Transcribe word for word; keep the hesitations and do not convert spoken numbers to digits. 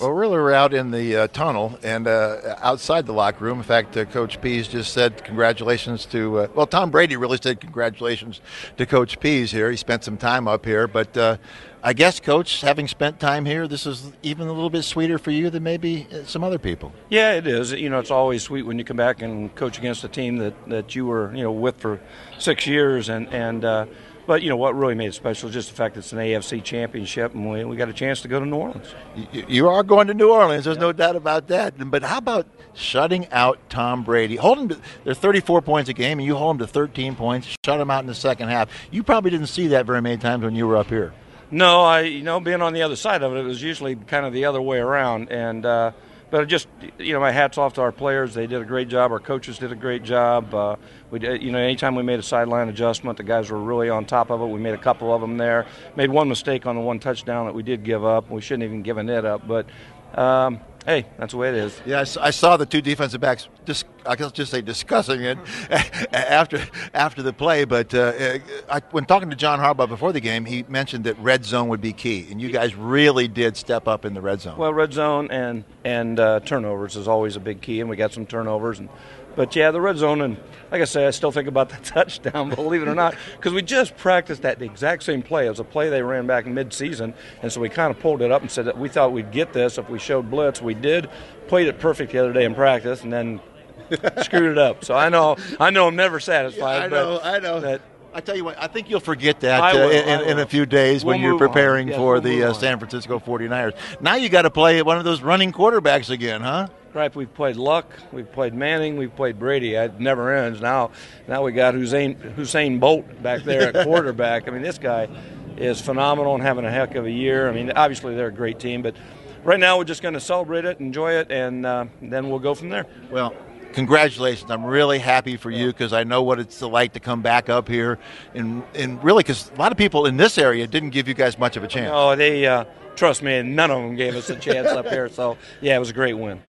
Well, really, we're out in the uh, tunnel and uh, outside the locker room. In fact, uh, Coach Pease just said congratulations to, uh, well, Tom Brady really said congratulations to Coach Pease here. He spent some time up here. But uh, I guess, Coach, having spent time here, this is even a little bit sweeter for you than maybe some other people. Yeah, it is. You know, it's always sweet when you come back and coach against a team that, that you were, you know, with for six years. And, and uh, but, you know, what really made it special is just the fact that it's an A F C championship, and we, we got a chance to go to New Orleans. You, you are going to New Orleans. There's yeah. no doubt about that. But how about shutting out Tom Brady? Hold him to, they're thirty-four points a game, and you hold him to thirteen points, shut him out in the second half. You probably didn't see that very many times when you were up here. No, I, you know, being on the other side of it, it was usually kind of the other way around. And, uh, but it just, you know, my hat's off to our players. They did a great job. Our coaches did a great job. Uh, we did, you know, anytime we made a sideline adjustment, the guys were really on top of it. We made a couple of them there. Made one mistake on the one touchdown that we did give up. We shouldn't have even given it up. But, um, hey, that's the way it is. Yeah, I saw the two defensive backs, dis- I can just say discussing it after after the play. But uh, I, when talking to John Harbaugh before the game, he mentioned that red zone would be key, and you guys really did step up in the red zone. Well, red zone and and uh, turnovers is always a big key, and we got some turnovers. And but yeah, the red zone, and like I say, I still think about the touchdown, believe it or not, because we just practiced that the exact same play. It was a play they ran back mid-season, and so we kind of pulled it up and said that we thought we'd get this if we showed blitz. We did, played it perfect the other day in practice, and then screwed it up. So I know, I know, I'm never satisfied. Yeah, I know, but I know. That, I tell you what, I think you'll forget that I uh, will, in, I will. in a few days We'll when you're move preparing on. Yes, for we'll the move uh, on. San Francisco forty-niners. Now you got to play one of those running quarterbacks again, huh? Right, we've played Luck, we've played Manning, we've played Brady. It never ends. Now, now we got Hussein Hussein Bolt back there at quarterback. I mean, this guy is phenomenal and having a heck of a year. I mean, obviously they're a great team, but right now we're just going to celebrate it, enjoy it, and uh, then we'll go from there. Well, congratulations. I'm really happy for you because I know what it's like to come back up here. And, and really, because a lot of people in this area didn't give you guys much of a chance. Oh, they, uh, trust me, none of them gave us a chance up here. So, yeah, it was a great win.